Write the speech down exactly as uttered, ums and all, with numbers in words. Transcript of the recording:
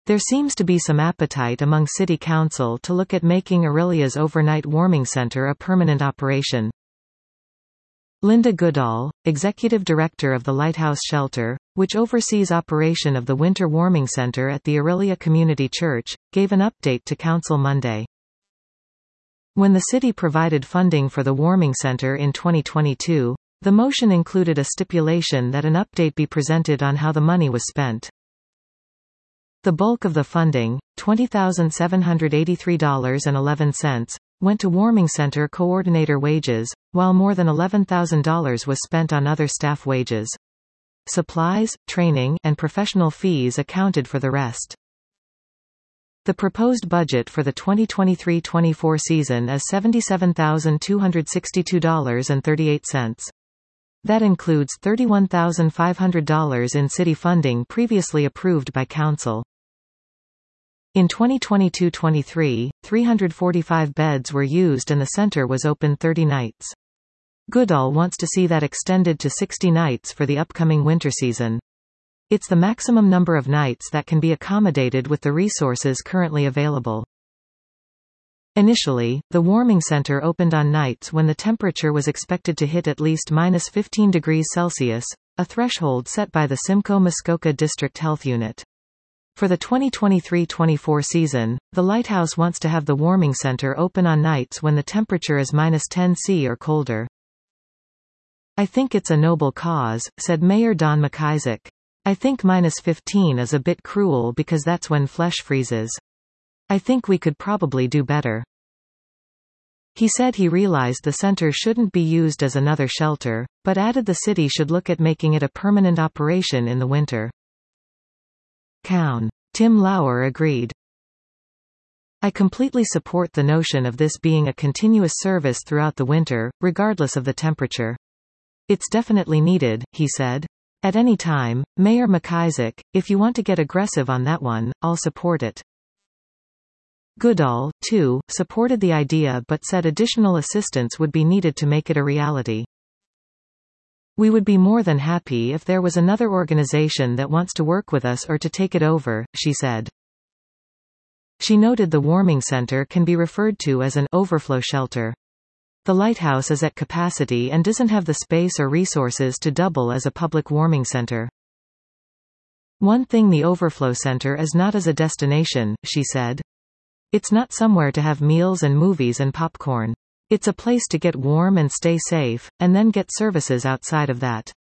There seems to be some appetite among City Council to look at making Orillia's overnight warming center a permanent operation. Linda Goodall, Executive Director of the Lighthouse Shelter, which oversees operation of the Winter Warming Center at the Orillia Community Church, gave an update to Council Monday. When the city provided funding for the warming center in twenty twenty-two, the motion included a stipulation that an update be presented on how the money was spent. The bulk of the funding, twenty thousand seven hundred eighty-three dollars and eleven cents, went to warming center coordinator wages, while more than eleven thousand dollars was spent on other staff wages. Supplies, training, and professional fees accounted for the rest. The proposed budget for the twenty twenty-three twenty-four season is seventy-seven thousand two hundred sixty-two dollars and thirty-eight cents. That includes thirty-one thousand five hundred dollars in city funding previously approved by Council. In twenty twenty-two twenty-three, three hundred forty-five beds were used and the center was open thirty nights. Goodall wants to see that extended to sixty nights for the upcoming winter season. It's the maximum number of nights that can be accommodated with the resources currently available. Initially, the warming center opened on nights when the temperature was expected to hit at least minus fifteen degrees Celsius, a threshold set by the Simcoe Muskoka District Health Unit. For the twenty twenty-three twenty-four season, the Lighthouse wants to have the warming center open on nights when the temperature is minus ten Celsius or colder. I think it's a noble cause, said Mayor Don McIsaac. I think minus fifteen is a bit cruel because that's when flesh freezes. I think we could probably do better. He said he realized the center shouldn't be used as another shelter, but added the city should look at making it a permanent operation in the winter. Cown. Tim Lauer agreed. I completely support the notion of this being a continuous service throughout the winter, regardless of the temperature. It's definitely needed, he said. At any time, Mayor McIsaac, if you want to get aggressive on that one, I'll support it. Goodall, too, supported the idea but said additional assistance would be needed to make it a reality. We would be more than happy if there was another organization that wants to work with us or to take it over, she said. She noted the warming center can be referred to as an overflow shelter. The Lighthouse is at capacity and doesn't have the space or resources to double as a public warming center. One thing the overflow center is not as a destination, she said. It's not somewhere to have meals and movies and popcorn. It's a place to get warm and stay safe, and then get services outside of that.